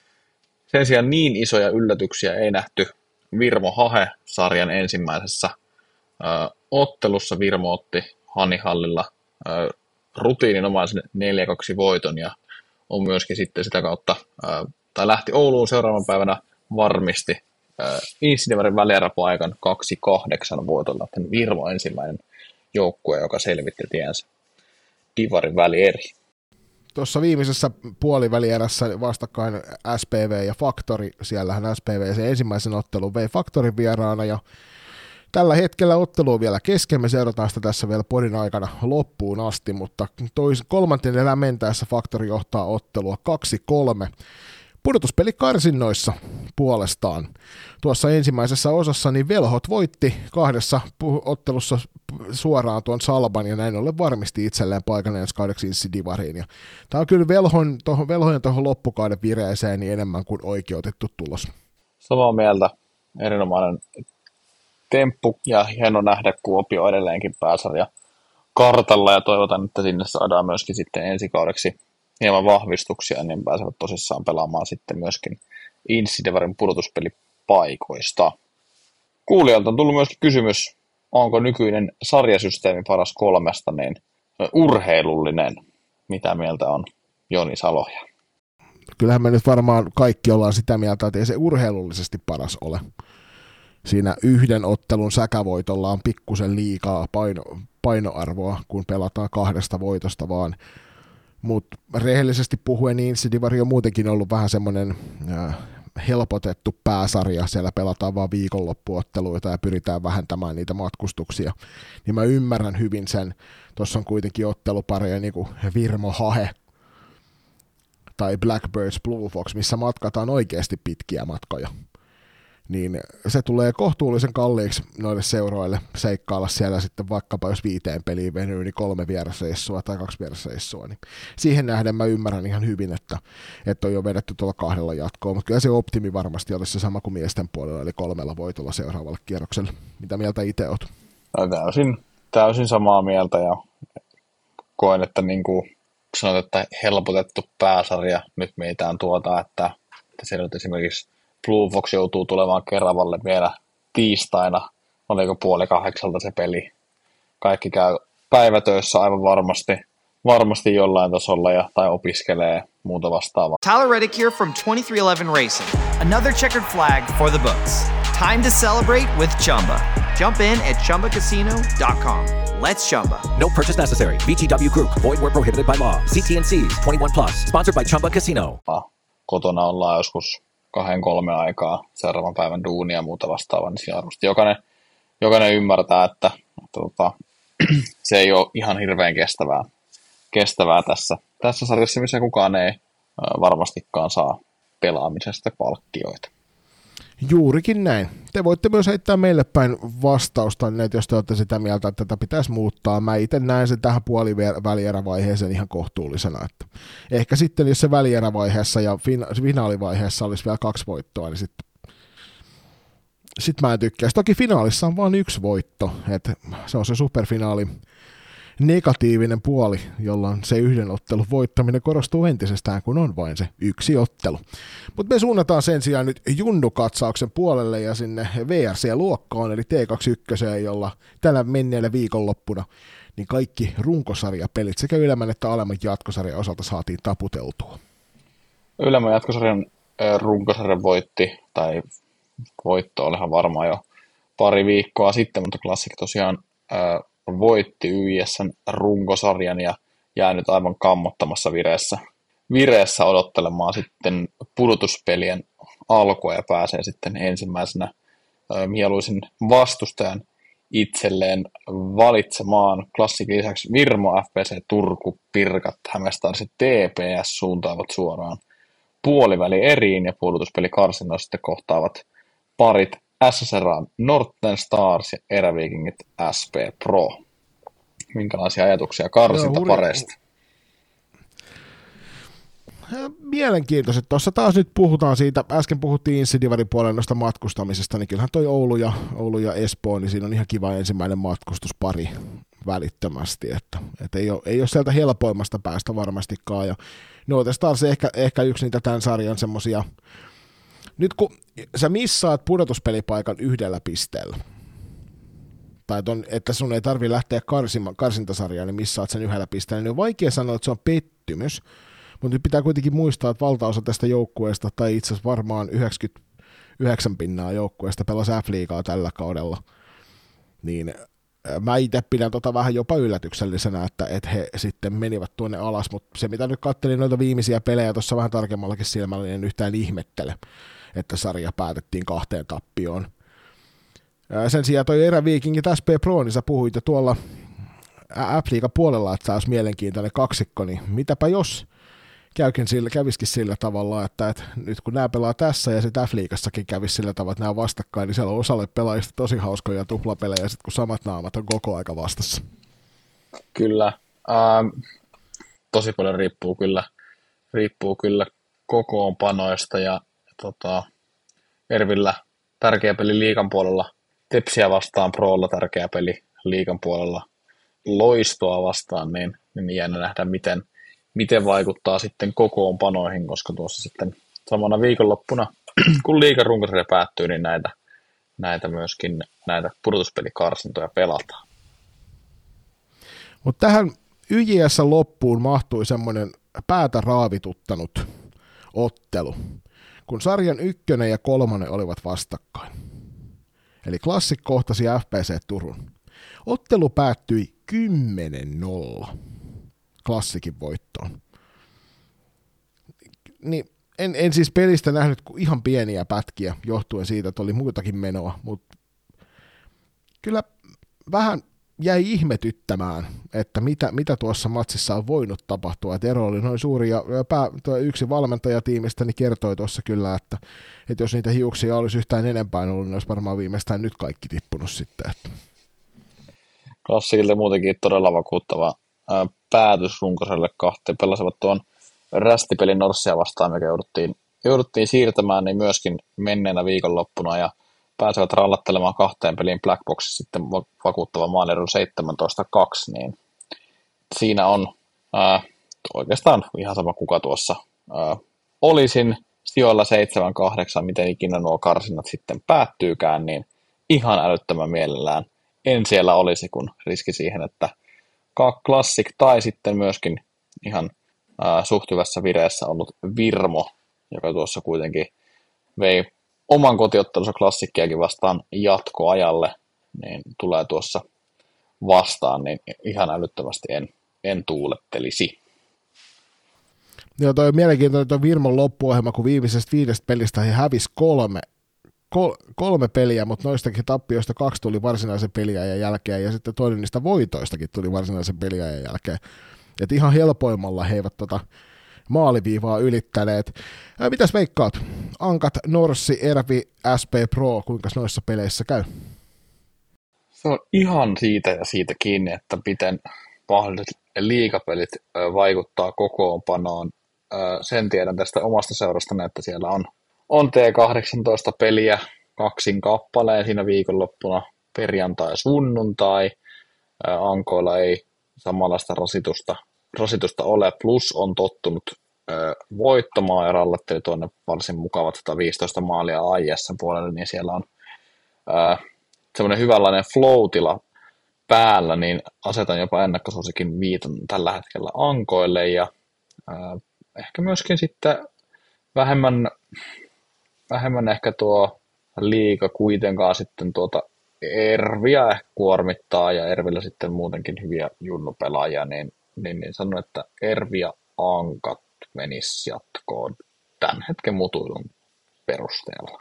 Sen sijaan niin isoja yllätyksiä ei nähty Virmo Hahe-sarjan ensimmäisessä ö, ottelussa. Virmo otti Hanihallilla ö, rutiininomaisen neljä kaksi voiton ja on myöskin sitten sitä kautta, ö, tai lähti Ouluun seuraavan päivänä varmisti Insidivarin välieräpaikan kaksi kahdeksan voitolla. Virmo ensimmäinen joukkue, joka selvitti tiensä Divarin välieri. Tuossa viimeisessä puolivälierässä vastakkain S P V ja Faktori. Siellähän S P V se ensimmäisen ottelun vei Faktorin vieraana ja tällä hetkellä ottelu on vielä kesken. Me seurataan sitä tässä vielä podin aikana loppuun asti, mutta tois, kolmanten erään mentäessä Faktori johtaa ottelua kaksi kolme. Pudotuspelikarsinnoissa puolestaan. Tuossa ensimmäisessä osassa niin Velhot voitti kahdessa ottelussa suoraan tuon Salban ja näin ollen varmisti itselleen paikan ensi kaudeksi Insidivariin. Ja tämä on kyllä Velhon, tohon, Velhojen tuohon loppukauden vireeseen niin enemmän kuin oikeutettu tulos. Samaa mieltä. Erinomainen temppu ja hieno nähdä Kuopio edelleenkin pääsarja kartalla ja toivotan, että sinne saadaan myöskin sitten ensi kaudeksi hieman vahvistuksia, niin pääsevät tosissaan pelaamaan sitten myöskin Insidivarin pudotuspelipaikoista. Kuulijalta on tullut myöskin kysymys, onko nykyinen sarjasysteemi paras kolmesta, niin urheilullinen. Mitä mieltä on Joni Saloja? Kyllähän me nyt varmaan kaikki ollaan sitä mieltä, että ei se urheilullisesti paras ole. Siinä yhden ottelun säkävoitolla on pikkusen liikaa paino, painoarvoa, kun pelataan kahdesta voitosta vaan. Mutta rehellisesti puhuen, niin Insidivari on muutenkin ollut vähän semmoinen äh, helpotettu pääsarja. Siellä pelataan vaan viikonloppuotteluita ja pyritään vähentämään niitä matkustuksia. Niin mä ymmärrän hyvin sen. Tuossa on kuitenkin ottelupareja niin kuin Virmo Hahe tai Blackbirds Blue Fox, missä matkataan oikeasti pitkiä matkoja. Niin se tulee kohtuullisen kalliiksi noille seuroille seikkailla siellä sitten vaikkapa jos viiteen peliin venyy, niin kolme vierasreissua tai kaksi vierasreissua. Niin siihen nähden mä ymmärrän ihan hyvin, että, että on jo vedetty tuolla kahdella jatkoon, mutta kyllä se optimi varmasti olisi se sama kuin miesten puolella, eli kolmella voitolla seuraavalle kierrokselle. Mitä mieltä itse oot? Täysin, täysin samaa mieltä ja koen, että niin kuin sanot, että helpotettu pääsarja nyt meitään tuota, että, että siellä nyt esimerkiksi Blue Fox joutuu tulemaan Keravalle vielä tiistaina, oliko puoli kahdeksalta se peli. Kaikki käy päivätöissä aivan varmasti, varmasti jollain tasolla ja, tai opiskelee muuta vastaavaa. Tyler Reddick here from twenty-three eleven Racing. Another checkered flag for the books. Time to celebrate with Chumba. Jump in at chumba casino dot com. Let's Chumba. No purchase necessary. V G W Group. Void where prohibited by law. C T N Cs. twenty-one plus. Sponsored by Chumba Casino. Kotona ollaan joskus kahden kolme aikaa seuraavan päivän duunia ja muuta vastaavaa, niin siinä varmasti jokainen, jokainen ymmärtää, että tuota, se ei ole ihan hirveän kestävää, kestävää tässä, tässä sarjassa, missä kukaan ei varmastikaan saa pelaamisesta palkkioita. Juurikin näin. Te voitte myös heittää meille päin vastausta, jos te olette sitä mieltä, että tätä pitäisi muuttaa. Mä itse näen sen tähän puolivälierävaiheeseen ihan kohtuullisena. Että ehkä sitten, jos se välierävaiheessa ja fina- finaalivaiheessa olisi vielä kaksi voittoa, niin sitten sit mä en tykkäisi. Toki finaalissa on vain yksi voitto. Että se on se superfinaali negatiivinen puoli, jolloin se yhden ottelun voittaminen korostuu entisestään, kun on vain se yksi ottelu. Mutta me suunnataan sen sijaan nyt Junnu-katsauksen puolelle ja sinne V R C-luokkaan, eli T kaksikymmentäyksi, jolla tänä menneellä viikonloppuna niin kaikki runkosarjapelit sekä ylemmän että alemman jatkosarjan osalta saatiin taputeltua. Ylemmän jatkosarjan runkosarjan voitti, tai voitto olihan varmaan jo pari viikkoa sitten, mutta Classic tosiaan voitti Y I S:n runkosarjan ja jää nyt aivan kammottamassa vireessä, vireessä odottelemaan sitten pudotuspelien alkua ja pääsee sitten ensimmäisenä ö, mieluisin vastustajan itselleen valitsemaan. Classicin lisäksi Virmo, F P C Turku, Pirkat, Hämeenstars ja T P S suuntaavat suoraan puoliväli eriin ja pudotuspelikarsinnoissa sitten kohtaavat parit S S R A Northern Stars ja Eräviikingit S P Pro. Minkälaisia ajatuksia karsintapareista? Mielenkiintoiset. Tuossa taas nyt puhutaan siitä, äsken puhuttiin Insidivarin puolella noista matkustamisesta, niin kyllähän toi Oulu ja, Oulu ja Espoo, niin siinä on ihan kiva ensimmäinen matkustuspari välittömästi, että, että ei, ole, ei ole sieltä helpoimmasta päästä varmastikaan. Ja Northern Stars ehkä, ehkä yksi niitä tämän sarjan semmosia. Nyt kun sä missaat pudotuspelipaikan yhdellä pisteellä, tai ton, että sun ei tarvitse lähteä karsima, karsintasarjaan, niin missaat sen yhdellä pisteellä, niin on vaikea sanoa, että se on pettymys, mutta nyt pitää kuitenkin muistaa, että valtaosa tästä joukkueesta, tai itse asiassa varmaan yhdeksänkymmentäyhdeksän pinnaa joukkueesta pelasi F-liigaa tällä kaudella, niin mä itse pidän tota vähän jopa yllätyksellisenä, että, että he sitten menivät tuonne alas, mutta se mitä nyt katselin noita viimeisiä pelejä tuossa vähän tarkemmallakin silmällä, niin en yhtään ihmettele, että sarja päätettiin kahteen tappioon. Sen sijaan toi Eräviikingit S P Pro, niin sä puhuit jo tuolla F-liigan puolella, että tämä olisi mielenkiintoinen kaksikko, niin mitäpä jos käykin sillä, käviskin sillä tavalla, että, että nyt kun nämä pelaa tässä ja sitten F-liigassakin kävisi sillä tavalla, että nämä vastakkain, niin siellä on osalle pelaajista tosi hauskoja tuplapelejä, sitten kun samat naamat on koko aika vastassa. Kyllä. Ähm, tosi paljon riippuu kyllä, riippuu kyllä kokoonpanoista ja tota, Ervillä tärkeä peli liigan puolella, Tepsiä vastaan Prolla tärkeä peli liigan puolella, Loistoa vastaan, niin, niin jännä nähdä, miten, miten vaikuttaa sitten kokoonpanoihin, koska tuossa sitten samana viikonloppuna, kun liigan runkosarja päättyy, niin näitä, näitä myöskin näitä pudotuspelikarsintoja pelataan. Mutta tähän Y J S loppuun mahtui semmoinen päätä raavituttanut ottelu, kun sarjan ykkönen ja kolmonen olivat vastakkain. Eli Classic kohtasi F P C Turun. Ottelu päättyi kymmenen nolla Classicin voittoon. Niin, en, en siis pelistä nähnyt kuin ihan pieniä pätkiä, johtuen siitä, että oli muutakin menoa, mutta kyllä vähän jäi ihmetyttämään, että mitä, mitä tuossa matsissa on voinut tapahtua. Et ero oli noin suuri, ja pää, yksi valmentajatiimistä niin kertoi tuossa kyllä, että, että jos niitä hiuksia olisi yhtään enempää ollut, niin olisi varmaan viimeistään nyt kaikki tippunut sitten. Että. Klassikilta muutenkin todella vakuuttava ää, päätös runkosarjalle kahteen. Pelasivat tuon rästipelin Norssia vastaan, mikä jouduttiin, jouduttiin siirtämään, niin myöskin menneenä viikonloppuna, ja pääsevät rallattelemaan kahteen peliin Blackboxissa sitten vakuuttava maalieron seitsemäntoista kaksi, niin siinä on ää, oikeastaan ihan sama kuka tuossa ää, olisin sijoilla seitsemän kahdeksan, miten ikinä nuo karsinnat sitten päättyykään, niin ihan älyttömän mielellään en siellä olisi, kun riski siihen, että Classic tai sitten myöskin ihan ää, suht hyvässä vireessä ollut Virmo, joka tuossa kuitenkin vei oman kotiottelunsa Klassikkiakin vastaan jatkoajalle, niin tulee tuossa vastaan, niin ihan älyttömästi en, en tuulettelisi. Joo, toi on mielenkiintoinen tuo Virmon loppuohjelma, kun viimeisestä viidestä pelistä he hävisi kolme, kol, kolme peliä, mutta noistakin tappioista kaksi tuli varsinaisen peliajan jälkeen, ja sitten toinen niistä voitoistakin tuli varsinaisen peliajan jälkeen. Et ihan helpoimmalla he eivät tota maaliviivaa ylittäneet. Ää, mitäs veikkaat? Ankat, Norssi, Ervi, S P Pro, kuinka noissa peleissä käy? Se on ihan siitä ja siitä kiinni, että miten mahdolliset liigapelit vaikuttaa kokoonpanoon. Sen tiedän tästä omasta seurastani, että siellä on, on T kahdeksantoista peliä kaksin kappaleen siinä viikonloppuna, perjantai ja sunnuntai. Ankoilla ei samanlaista rasitusta, rasitusta ole, plus on tottunut voittamaan ja ralletteli tuonne varsin mukavat sata viisitoista maalia A I S:n puolelle, niin siellä on semmoinen hyvänlainen flow-tila päällä, niin asetan jopa ennakkosuosikin viiton tällä hetkellä Ankoille ja äh, ehkä myöskin sitten vähemmän, vähemmän ehkä tuo liiga kuitenkaan sitten tuota Erviä ehkä kuormittaa ja Ervillä sitten muutenkin hyviä junnupelaajia, niin, niin, niin sanon, että Ervi ja Ankat menis jatkoon tämän hetken mutuilun perusteella.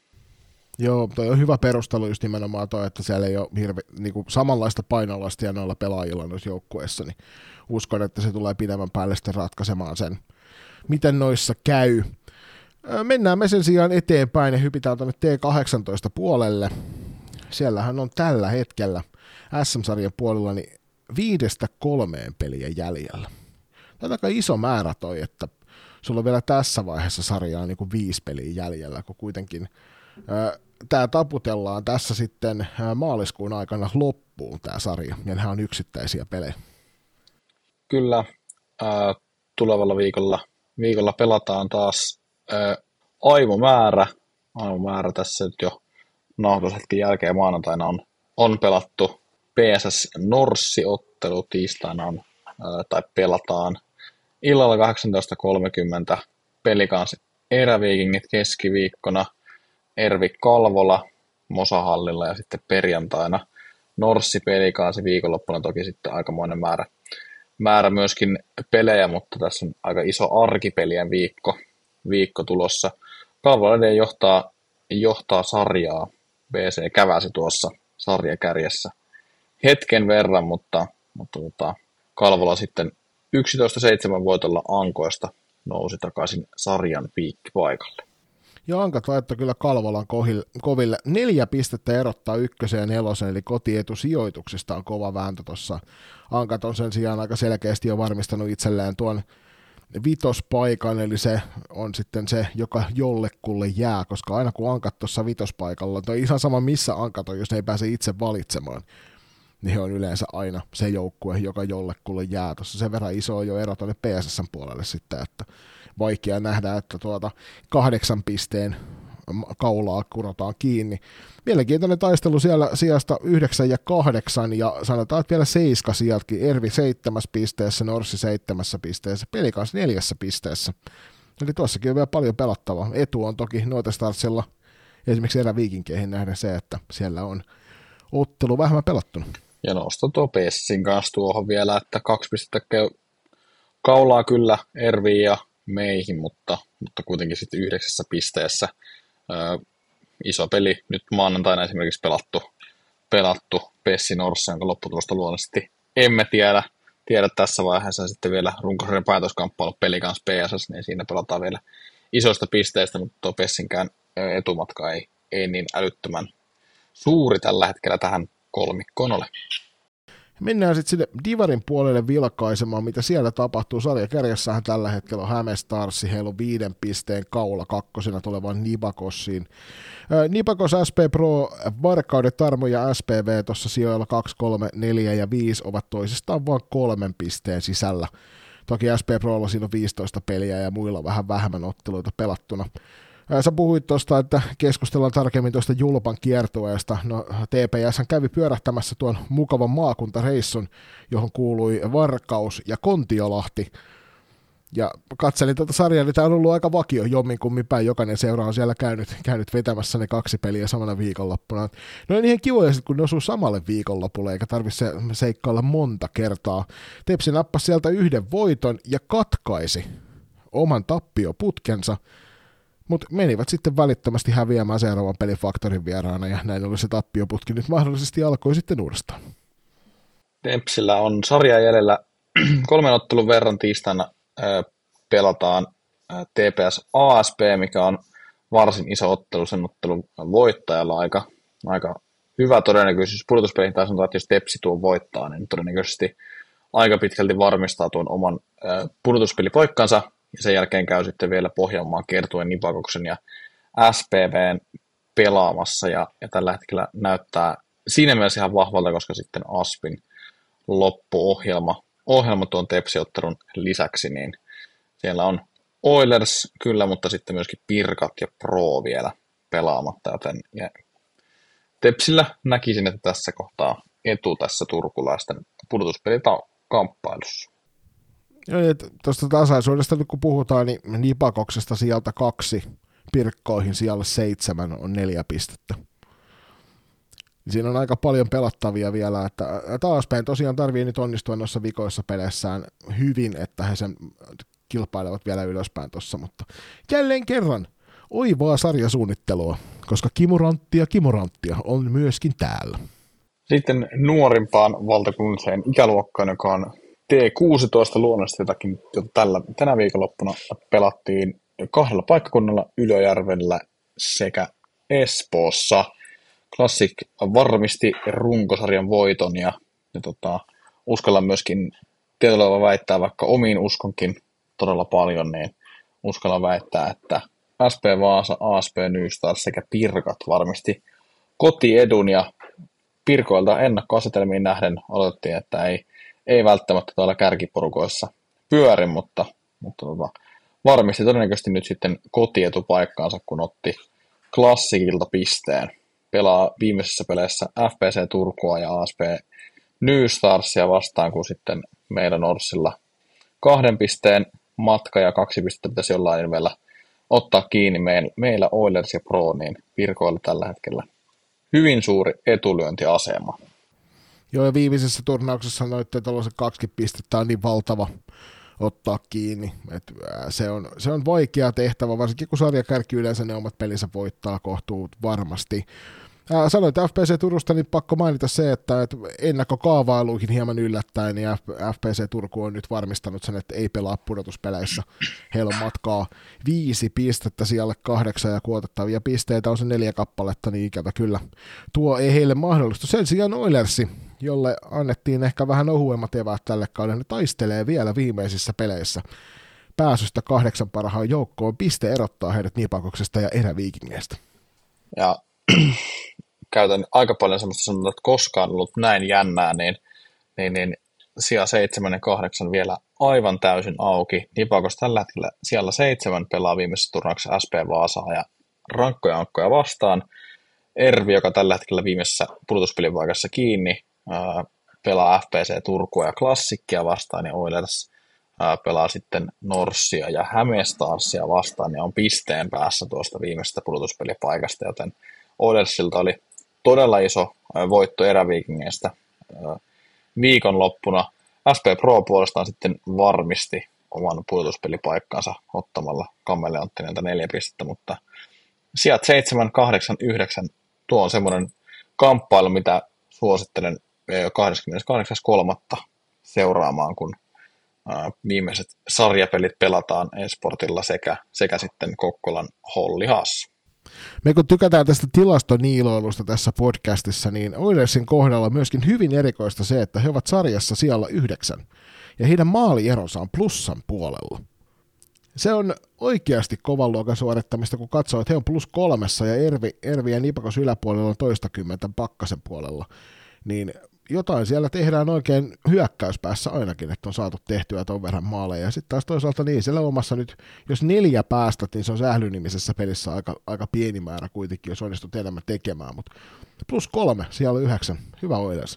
Joo, toi on hyvä perustelu just nimenomaan toi, että siellä ei ole hirve, niin kuin samanlaista painolastia noilla pelaajilla noissa joukkueissa, niin uskon, että se tulee pidemmän päälle sitten ratkaisemaan sen, miten noissa käy. Mennään me sen sijaan eteenpäin ja hypitään tuonne T kahdeksantoista puolelle. Siellähän on tällä hetkellä S M-sarjan puolella niin viidestä kolmeen peliä jäljellä. Tämä on aika iso määrä toi, että sulla on vielä tässä vaiheessa sarjaa niin kuin viisi peliä jäljellä, kun kuitenkin tämä taputellaan tässä sitten maaliskuun aikana loppuun tämä sarja, ja nämä on yksittäisiä pelejä. Kyllä, ää, tulevalla viikolla, viikolla pelataan taas ää, aivomäärä. Aivomäärä tässä nyt jo nauhoitushetken jälkeen maanantaina on, on pelattu P S S-Norssi-ottelu, tiistaina on, ää, tai pelataan illalla kahdeksantoista kolmekymmentä Pelikans Eräviikingit keskiviikkona, Ervi Kalvola Mosahallilla ja sitten perjantaina Norssi Pelikaansi viikonloppuna toki sitten aikamoinen määrä, määrä myöskin pelejä, mutta tässä on aika iso arkipelien viikko, viikko tulossa. Kalvola edelleen johtaa, johtaa sarjaa. B C käväsi tuossa sarjakärjessä hetken verran, mutta, mutta tota, Kalvola sitten yksitoista seitsemän voitolla Ankoista nousi takaisin sarjan piikkipaikalle. Ja Ankat laittoi kyllä Kalvolan koville. Neljä pistettä erottaa ykkösen ja nelosen, eli kotietusijoituksesta on kova vääntö tuossa. Ankat on sen sijaan aika selkeästi jo varmistanut itselleen tuon vitospaikan, eli se on sitten se, joka jollekulle jää, koska aina kun Ankat tuossa vitospaikalla on, toi ihan sama missä Ankat on, jos ne ei pääse itse valitsemaan, niin he on yleensä aina se joukkue, joka jollekulle jää. Tuossa sen verran iso on jo ero tuonne P S S:n puolelle sitten, että vaikea nähdä, että tuota kahdeksan pisteen kaulaa kurotaan kiinni. Mielenkiintoinen taistelu siellä sijasta yhdeksän ja kahdeksan, ja sanotaan, että vielä seiska sieltäkin. Ervi seitsemässä pisteessä, Norssi seitsemässä pisteessä, Pelikans neljässä pisteessä. Eli tuossakin on vielä paljon pelattavaa. Etu on toki Nootestarsilla esimerkiksi Eräviikinkeihin nähden se, että siellä on ottelu vähemmän pelattuna. Ja nosto tuo Pessin kanssa tuohon vielä, että kaksi pistettä kaulaa kyllä Erviin ja meihin, mutta, mutta kuitenkin sitten yhdeksässä pisteessä. Ö, iso peli nyt maanantaina esimerkiksi pelattu, pelattu Pessi Norssi, jonka lopputulosta luonnollisesti emme tiedä, tiedä tässä vaiheessa. Sitten vielä runkosarjan päätöskamppailu Pelikans P S S, niin siinä pelataan vielä isoista pisteistä, mutta tuo Pessinkään etumatka ei, ei niin älyttömän suuri tällä hetkellä tähän kolmikkoon ole. Mennään sitten sinne Divarin puolelle vilkaisemaan, mitä siellä tapahtuu. Sarjakärjessähän tällä hetkellä on Hämeenstarssi, heillä on viiden pisteen kaula kakkosena tulevan Nibakossiin. Nibakos, S P Pro, Varkauden Tarmo ja S P V tuossa sijoilla kaksi, kolme, neljä ja viisi ovat toisistaan vain kolmen pisteen sisällä. Toki S P Prolla siinä on viisitoista peliä ja muilla vähän vähemmän otteluita pelattuna. Sä puhuit tuosta, että keskustellaan tarkemmin tuosta Julpan kiertueesta. No T P S kävi pyörähtämässä tuon mukavan maakuntareissun, johon kuului Varkaus ja Kontiolahti. Ja katselin tuota sarjaa, niin tämä on ollut aika vakio jommin kummin päin. Jokainen seura on siellä käynyt, käynyt vetämässä ne kaksi peliä samana viikonloppuna. No on ihan kivoja, kun ne osuu samalle viikonlopulle, eikä tarvitse se, seikkailla monta kertaa. Tepsi nappasi sieltä yhden voiton ja katkaisi oman tappioputkensa. Mutta menivät sitten välittömästi häviämään seuraavan pelin Faktorin vieraana, ja näin oli se tappioputki nyt mahdollisesti alkoi sitten uudestaan. Tepsillä on sarja jäljellä kolmen ottelun verran tiistaina pelataan T P S A S P, mikä on varsin iso ottelu, sen ottelun voittajalla aika, aika hyvä todennäköisyys. Pudotuspeliin taas sanotaan, että jos Tepsi tuon voittaa, niin todennäköisesti aika pitkälti varmistaa tuon oman äh, pudotuspelipaikkansa, ja sen jälkeen käy sitten vielä Pohjanmaan Kertuen, Nipakoksen ja S P V:n pelaamassa, ja, ja tällä hetkellä näyttää siinä mielessä ihan vahvalta, koska sitten Aspin loppuohjelma ohjelma tuon Tepsi-ottelun lisäksi, niin siellä on Oilers kyllä, mutta sitten myöskin Pirkat ja Pro vielä pelaamatta, joten ja Tepsillä näkisin, että tässä kohtaa etu tässä turkulaisten pudotuspelikamppailussa. Tuosta tasaisuudesta nyt kun puhutaan, niin Nipakoksesta sieltä kaksi Pirkkoihin siellä seitsemän on neljä pistettä. Siinä on aika paljon pelattavia vielä, että taaspäin tosiaan tarvii nyt onnistua noissa vikoissa peleissään hyvin, että he sen kilpailevat vielä ylöspäin tuossa, mutta jälleen kerran oivaa sarjasuunnittelua, koska kimuranttia kimuranttia on myöskin täällä. Sitten nuorimpaan valtakunnalliseen ikäluokkaan, joka on T kuusitoista luonnollisesti, jotakin jota tällä, tänä viikonloppuna pelattiin kahdella paikkakunnalla, Ylöjärvellä sekä Espoossa. Classic varmisti runkosarjan voiton ja, ja tota, uskallan myöskin tietyllä tavalla väittää, vaikka omiin uskonkin todella paljon, niin uskallan väittää, että S P Vaasa, A S P Nystars sekä Pirkat varmisti kotiedun, ja Pirkoilta ennakkoasetelmiin nähden odotettiin, että ei, ei välttämättä tuolla kärkiporukoissa pyöri, mutta, mutta tota, varmisti todennäköisesti nyt sitten kotietupaikkaansa, kun otti Classicilta pisteen. Pelaa viimeisessä peleissä F P C Turkua ja A S P Nystarsia vastaan, kun sitten meidän Orssilla kahden pisteen matka ja kaksi pistettä pitäisi jollain vielä ottaa kiinni meillä Oilers ja Pro, niin Pirkoilla tällä hetkellä hyvin suuri etulyöntiasema. Joo, ja viimeisessä turnauksessa noitte tällaiset kaksi pistettä on niin valtava ottaa kiinni. Et se, on, se on vaikea tehtävä, varsinkin kun sarjakärki yleensä ne omat pelinsä voittaa kohtuu varmasti. Ää, sanoit F P C Turusta, niin pakko mainita se, että et ennakkokaavailuihin hieman yllättäen, niin F P C Turku on nyt varmistanut sen, että ei pelaa pudotuspeleissä. Heillä on matkaa viisi pistettä siellä kahdeksan ja kuotettavia pisteitä on se neljä kappaletta, niin ikävä kyllä. Tuo ei heille mahdollistu. Sen sijaan Oilersi, jolle annettiin ehkä vähän ohuemmat eväät tälle kaudelle, ne taistelee vielä viimeisissä peleissä pääsystä kahdeksan parhaan joukkoon. Piste erottaa heidät Nipakoksesta ja Eräviikingeistä. Ja käytän aika paljon semmoista sanontaa, että koskaan ollut näin jännää, niin, niin, niin sija seitsemän ja kahdeksan vielä aivan täysin auki. Nipakos tällä hetkellä siellä seitsemän pelaa viimeisessä turnauksessa S P Vaasaa ja rankkoja ankkoja vastaan. Ervi, joka tällä hetkellä viimeisessä pudotuspelin paikassa kiinni, ää, pelaa F P C Turkua ja Klassikkia vastaan, ja Oilers ää, pelaa sitten Norssia ja Hämeenstaarsia vastaan, ja on pisteen päässä tuosta viimeisestä pudotuspelipaikasta, joten Oilersilta oli todella iso voitto Eräviikingeistä viikonloppuna. S P Pro puolestaan sitten varmisti oman pudotuspelipaikkansa ottamalla Kameleonttinilta neljä pistettä, mutta sijat seitsemän, kahdeksan, yhdeksän, tuo on semmoinen kamppailu, mitä suosittelen kahdeskymmeneskahdeksas kolmas seuraamaan, kun viimeiset sarjapelit pelataan eSportilla sekä, sekä sitten Kokkolan Holli Haas. Me kun tykätään tästä tilastoniiloilusta tässä podcastissa, niin Oilersin kohdalla on myöskin hyvin erikoista se, että he ovat sarjassa siellä yhdeksän, ja heidän maalieronsa on plussan puolella. Se on oikeasti kovan luokan suorittamista, kun katsoo, että he on plus kolmessa, ja Ervi, Ervi ja Nipakos yläpuolella on toistakymmentä pakkasen puolella, niin jotain siellä tehdään oikein hyökkäyspäässä ainakin, että on saatu tehtyä ton verran maaleja. Ja sitten taas toisaalta niin, siellä omassa nyt, jos neljä päästät, niin se on sählynimisessä pelissä aika, aika pieni määrä kuitenkin, jos onnistut enemmän tekemään. Mutta plus kolme, siellä on yhdeksän. Hyvä Oilers.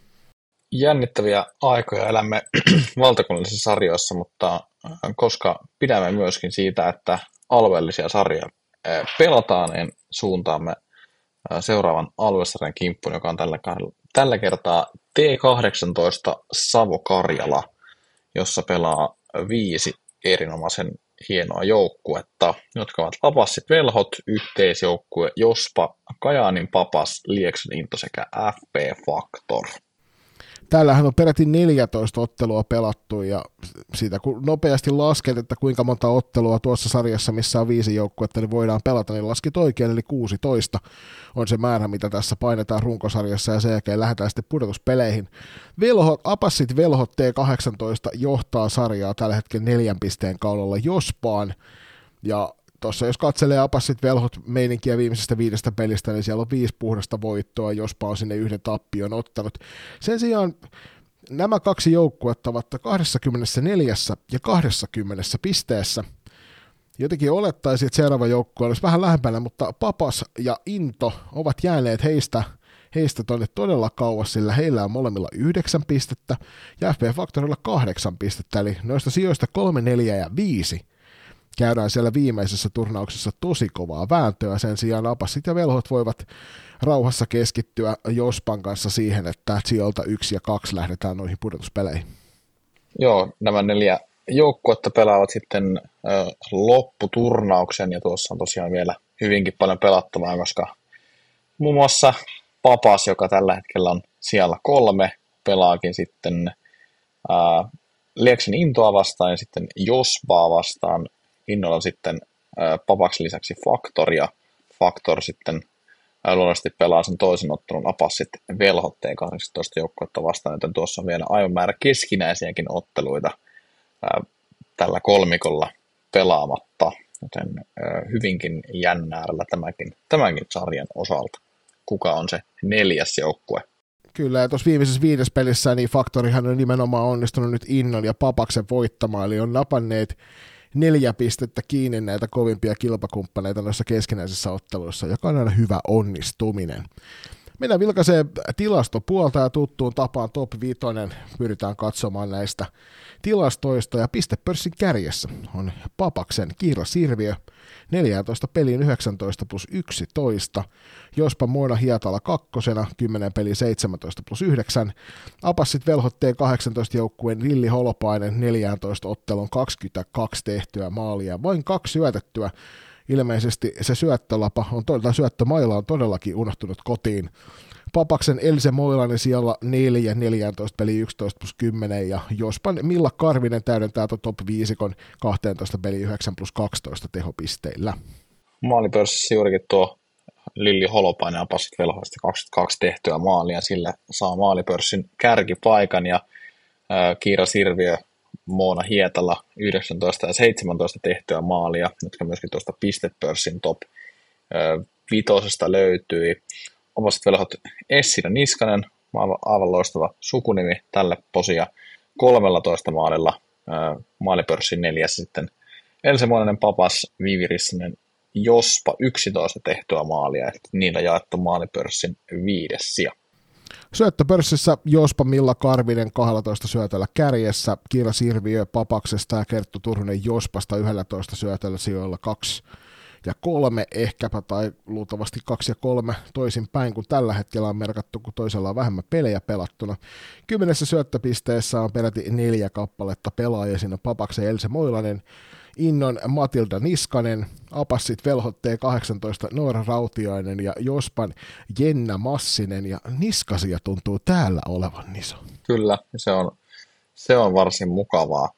Jännittäviä aikoja elämme valtakunnallisissa sarjoissa, mutta koska pidämme myöskin siitä, että alueellisia sarjoja pelataan, niin suuntaamme seuraavan aluesarjan kimppuun, joka on tällä, tällä kertaa T kahdeksantoista Savo-Karjala, jossa pelaa viisi erinomaisen hienoa joukkuetta, jotka ovat Lapassit Velhot, yhteisjoukkue Jospa, Kajaanin Papas, Lieksan Into sekä F P Factor. Täällähän on peräti neljätoista ottelua pelattu, ja siitä kun nopeasti lasket, että kuinka monta ottelua tuossa sarjassa, missä on viisi joukkuetta, niin voidaan pelata, niin laskit oikein, eli kuusitoista on se määrä, mitä tässä painetaan runkosarjassa, ja sen jälkeen lähdetään sitten pudotuspeleihin. Velhot, Apassit Velhot T kahdeksantoista johtaa sarjaa tällä hetkellä neljän pisteen kaudella Jospaan, ja tuossa jos katselee Apassit Velhot meininkiä viimeisestä viidestä pelistä, niin siellä on viisi puhdasta voittoa, Jospa on sinne yhden tappion ottanut. Sen sijaan nämä kaksi joukkuetta ovat kaksikymmentäneljä ja kaksikymmentä pisteessä. Jotenkin olettaisiin, että seuraava joukkue olisi vähän lähempänä, mutta Papas ja Into ovat jääneet heistä, heistä tuonne todella kauas, sillä heillä on molemmilla yhdeksän pistettä ja F P Factorilla kahdeksan pistettä, eli noista sijoista kolme, neljä ja viisi käydään siellä viimeisessä turnauksessa tosi kovaa vääntöä. Sen sijaan Apassit ja Velhot voivat rauhassa keskittyä Jospan kanssa siihen, että sijoilta yksi ja kaksi lähdetään noihin pudotuspeleihin. Joo, nämä neljä joukkuetta pelaavat sitten ö, lopputurnauksen, ja tuossa on tosiaan vielä hyvinkin paljon pelattavaa, koska muun muassa Papas, joka tällä hetkellä on siellä kolme, pelaakin sitten ö, Lieksin Intoa vastaan ja sitten Jospaa vastaan. Innolla on sitten ää, Papaksen lisäksi Factor, ja Factor sitten ää, luonnollisesti pelaa sen toisen ottelun Apassit Velhot T kahdeksantoista joukkuetta vastaan, joten tuossa on vielä aivan määrä keskinäisiäkin otteluita ää, tällä kolmikolla pelaamatta, joten ää, hyvinkin jännäärällä tämäkin, tämänkin sarjan osalta. Kuka on se neljäs joukkue? Kyllä, ja tuossa viimeisessä viides pelissä niin Factorihan on nimenomaan onnistunut nyt Innon ja Papaksen voittamaan, eli on napanneet neljä pistettä kiinni näitä kovimpia kilpakumppaneita noissa keskinäisissä otteluissa, joka on aina hyvä onnistuminen. Mennään vilkaisee tilastopuolta ja tuttuun tapaan top viisi. Pyritään katsomaan näistä tilastoista, ja pistepörssin kärjessä on Papaksen Kiira Sirviö neljätoista peliin yhdeksäntoista plus yksitoista, Jospa Moona Hietala kakkosena kymmenen peliin seitsemäntoista plus yhdeksän, Apassit Velhot T kahdeksantoista joukkueen Lilli Holopainen neljätoista ottelun kaksikymmentäkaksi tehtyä maalia, vain kaksi syötettyä. Ilmeisesti se syöttölapa on, tai syöttömaila on todellakin unohtunut kotiin. Papaksen Else Moilanen siellä neljä, neljätoista peli yksitoista plus kymmenen, ja Jospan Milla Karvinen täydentää top viisikon kaksitoista peli yhdeksän plus kaksitoista tehopisteillä. Maalipörssissä juurikin tuo Lilli Holopainen Apassit Velhoista kaksikymmentäkaksi tehtyä maalia, sillä saa maalipörssin kärkipaikan, ja ää, Kiira Sirviö, Moona Hietala yhdeksäntoista ja seitsemäntoista tehtyä maalia, jotka myöskin tuosta pistepörssin top vitosesta löytyi. Apassit Velhot Essina Niskanen, aivan loistava sukunimi tälle posia, kolmetoista maalilla maalipörssin neljäs sitten Else Moinen Papas, Viivi Rissanen, Jospa yksitoista tehtyä maalia, ja niillä jaettu maalipörssin viides sija. Syöttöpörssissä Jospa Milla Karvinen kaksitoista syötöllä kärjessä, Kiira Sirviö Papaksesta ja Kerttu Turunen Jospasta yksitoista syötöllä sijoilla kaksi ja kolme ehkäpä, tai luultavasti kaksi ja kolme toisinpäin, kun tällä hetkellä on merkattu, kun toisella on vähemmän pelejä pelattuna. Kymmenessä syöttöpisteessä on peräti neljä kappaletta pelaajia, siinä Papaksen Else Moilanen, Innon Matilda Niskanen, Apassit Velhot T kahdeksantoista Noora Rautiainen ja Jospan Jenna Massinen, ja Niskasia tuntuu täällä olevan, Niso. Kyllä, se on, se on varsin mukavaa.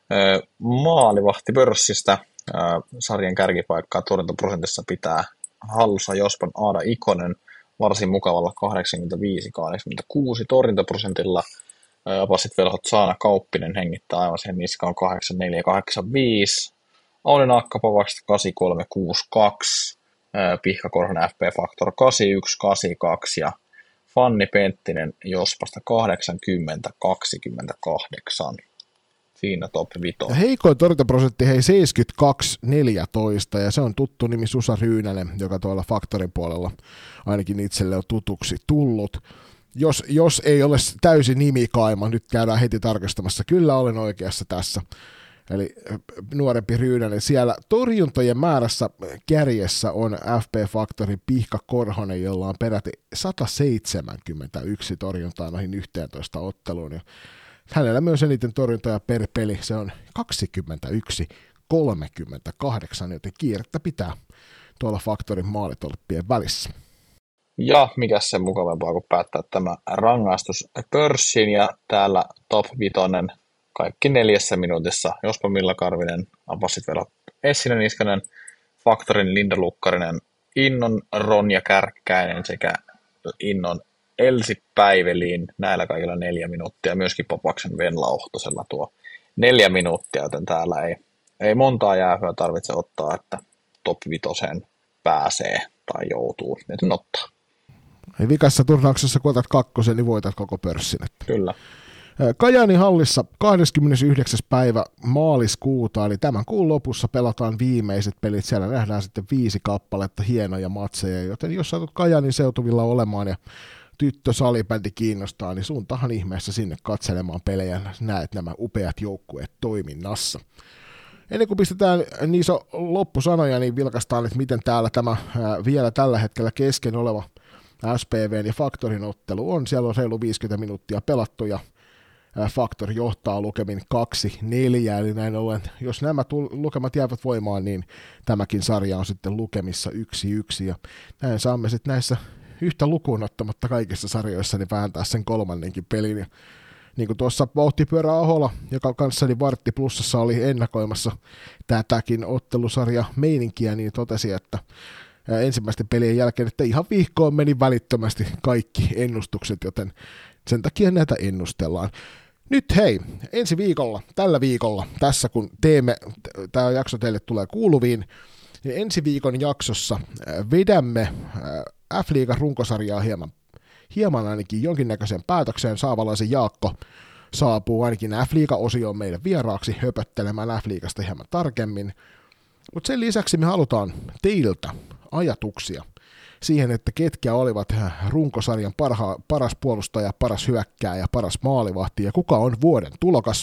Maalivahtipörssistä sarjan kärkipaikkaa torjuntaprosentissa pitää hallussa Jospan Aada Ikonen varsin mukavalla kahdeksankymmentäviisi kahdeksankymmentäkuusi torjuntaprosentilla. Apassit Velhot Saana Kauppinen hengittää aivan sen niskaan kahdeksankymmentäneljä kahdeksankymmentäviisi. Auli Naakka Pavaksta kahdeksankymmentäkolme kuusikymmentäkaksi. Pihka Korhonen F P Factor kahdeksankymmentäyksi kahdeksankymmentäkaksi ja Fanni Penttinen Jospasta kahdeksankymmentä kaksikymmentäkahdeksan. Siinä top viisi. Heikoin torjuntaprosentti hei seitsemänkymmentäkaksi neljätoista, ja se on tuttu nimi Susa Ryynänen, joka tuolla Factorin puolella ainakin itselle on tutuksi tullut. Jos, jos ei ole täysi nimikaima, nyt käydään heti tarkastamassa. Kyllä olen oikeassa tässä. Eli nuorempi Ryynänen. Siellä torjuntojen määrässä kärjessä on F P Factorin Pihka Korhonen, jolla on peräti sata seitsemänkymmentäyksi torjuntaa noihin yhteentoista otteluun. Ja hänellä myös eniten torjuntoja per peli. Se on kaksikymmentäyksi kolmekymmentäkahdeksan, joten kiirettä pitää tuolla Factorin maalitolppien välissä. Ja mikä se mukavampaa kuin päättää tämä rangaistus pörssin ja täällä top vitonen kaikki neljässä minuutissa. Jospa Milla Karvinen, Apassit Velot, Essinen Niskanen, Faktorin Linda Lukkarinen, Innon Ronja Kärkkäinen sekä Innon Elsi Päiveliin. Näillä kaikilla neljä minuuttia. Myöskin Popaksen Venla Ohtosella tuo neljä minuuttia, joten täällä ei, ei montaa jäähyä tarvitse ottaa, että top vitoseen pääsee tai joutuu nyt ottaa. Vikassa turnauksessa kun otat kakkosen, niin voitat koko pörssin. Kyllä. Kajaanin hallissa kahdeskymmenesyhdeksäs päivä maaliskuuta, eli tämän kuun lopussa pelataan viimeiset pelit. Siellä nähdään sitten viisi kappaletta hienoja matseja, joten jos satut Kajaanin seutuvilla olemaan ja tyttö salibändi kiinnostaa, niin suuntahan ihmeessä sinne katselemaan pelejä. Näet nämä upeat joukkueet toiminnassa. Ennen kuin pistetään niin iso loppusanoja, niin vilkaistaan, että miten täällä tämä ää, vielä tällä hetkellä kesken oleva S P V:n ja Faktorin ottelu on. Siellä on reilu viisikymmentä minuuttia pelattu ja Faktor johtaa lukemin kaksi neljä, eli näin ollen, jos nämä lukemat jäävät voimaan, niin tämäkin sarja on sitten lukemissa yksi yksi, ja näin saamme sitten näissä yhtä lukuun ottamatta kaikissa sarjoissa niin vääntää sen kolmannenkin pelin, ja niin kuin tuossa Vauhtipyörä Ahola, joka kanssani Vartti Plussassa oli ennakoimassa tätäkin ottelusarja meininkiä, niin totesi, että ensimmäisten pelien jälkeen, että ihan viikkoon meni välittömästi kaikki ennustukset, joten sen takia näitä ennustellaan. Nyt hei, ensi viikolla, tällä viikolla, tässä kun teemme, tämä jakso teille tulee kuuluviin, niin ensi viikon jaksossa vedämme F-liigan runkosarjaa hieman, hieman ainakin jonkinnäköiseen päätökseen. Saavalaisen Jaakko saapuu ainakin F-liiga-osioon meidän vieraaksi höpöttelemään F-liigasta hieman tarkemmin, mutta sen lisäksi me halutaan teiltä ajatuksia siihen, että ketkä olivat runkosarjan parha, paras puolustaja, paras hyökkääjä, paras maalivahti ja kuka on vuoden tulokas.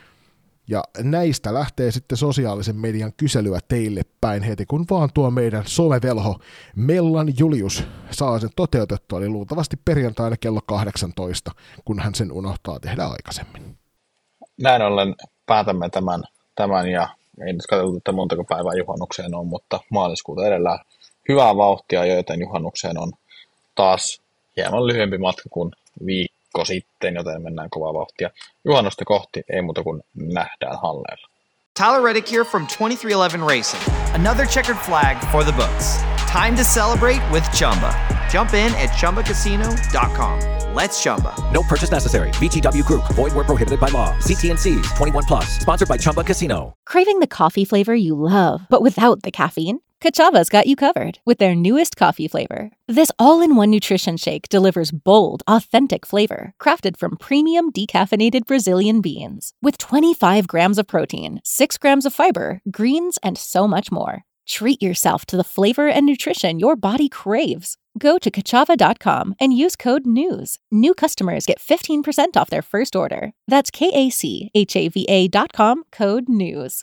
Ja näistä lähtee sitten sosiaalisen median kyselyä teille päin heti, kun vaan tuo meidän somevelho Mellan Julius saa sen toteutettua, eli luultavasti perjantaina kello kahdeksantoista, kun hän sen unohtaa tehdä aikaisemmin. Näin ollen päätämme tämän, tämän ja ei nyt katsottu, että montako päivää juhannukseen on, mutta maaliskuuta edellään hyvää vauhtia, joten juhannukseen on taas hieman lyhyempi matka kuin viikko sitten, joten mennään kovaa vauhtia. Juhannusta kohti ei muuta kuin nähdään halleilla. Tyler Reddick here from twenty-three eleven Racing. Another checkered flag for the books. Time to celebrate with Chumba. Jump in at chumba casino dot com. Let's Chumba. No purchase necessary. V G W Group. Void where prohibited by law. C T N Cs. twenty-one plus. Sponsored by Chumba Casino. Craving the coffee flavor you love, but without the caffeine? Kachava's got you covered with their newest coffee flavor. This all-in-one nutrition shake delivers bold, authentic flavor, crafted from premium decaffeinated Brazilian beans. With twenty-five grams of protein, six grams of fiber, greens, and so much more. Treat yourself to the flavor and nutrition your body craves. Go to kachava dot com and use code NEWS. New customers get fifteen percent off their first order. That's K A C H A V A dot com, code NEWS.